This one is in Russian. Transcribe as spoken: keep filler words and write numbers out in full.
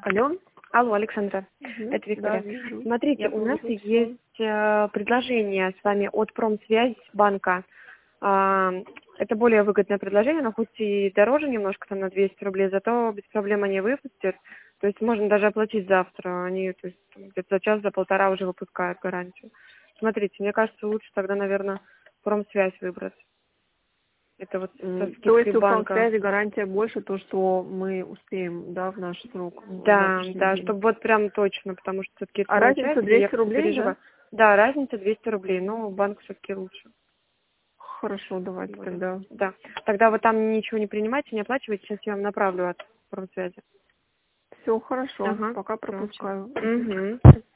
Алло. Алло, Александра, Угу. это Виктория. Да, вижу. Смотрите, Я у нас получила. есть э, предложение с вами от Промсвязьбанка. А, это более выгодное предложение, но хоть и дороже немножко, там на двести рублей, зато без проблем они выпустят. То есть можно даже оплатить завтра. Они то есть, там, где-то за час, за полтора уже выпускают гарантию. Смотрите, мне кажется, лучше тогда, наверное, Промсвязь выбрать. Это вот со М, То скидкой есть у банка. промсвязи гарантия больше, то, что мы успеем, да, в наш срок, в Да, завтрашний да, день. чтобы вот прям точно, потому что все-таки это А разница Промсвязь, и я двести как-то рублей, да? переживаю. Да, разница двести рублей, но банк все-таки лучше. Хорошо, давайте Более. тогда. Да. Тогда вы там ничего не принимайте, не оплачивайте, сейчас я вам направлю от Промсвязи. Все хорошо, Ага, пока все, пропускаю. Угу.